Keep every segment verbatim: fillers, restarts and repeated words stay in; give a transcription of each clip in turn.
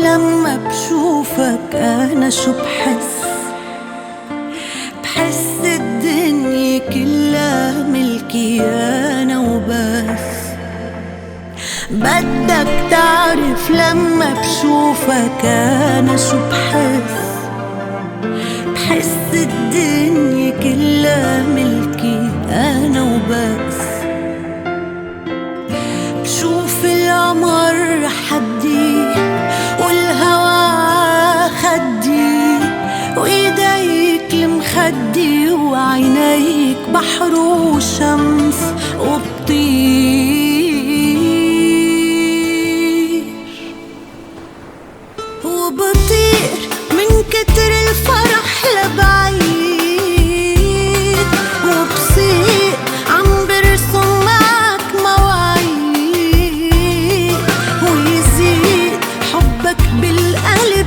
لما بشوفك أنا شو بحس؟ بحس الدنيا كلها ملكي أنا وبس. بدك تعرف لما بشوفك أنا شو بحس؟ بحس الدنيا كلها ملكي أنا وبس. بشوف القمر حدي والهوا خدي وإيديك المخدي وعينيك بحر وشمس وبطير وبطير من كتر الفرح لبعيد، وبصير عم برسم معك مواعيد، ويزيد حبك بالقلب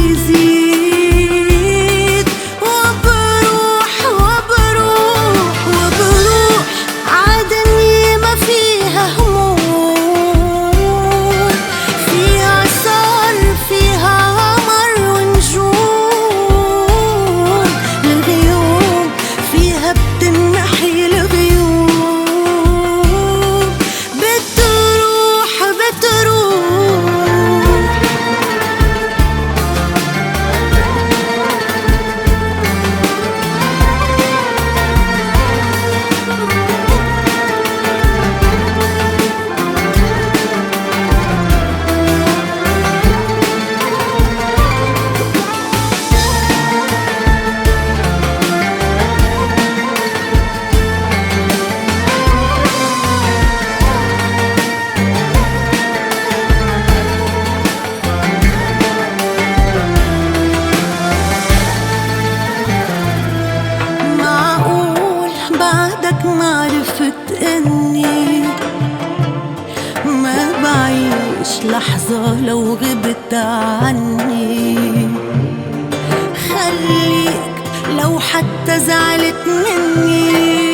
بيزيد، وبروح وبروح وبروح عالدنيا ما فيها هموم، فيها صار فيها قمر ونجوم، الغيوم فيها بتنمحي الغيوم، بتروح بتروح. بعدك معرفت اني ما بعيش لحظة لو غبت عني، خليك لو حتى زعلت مني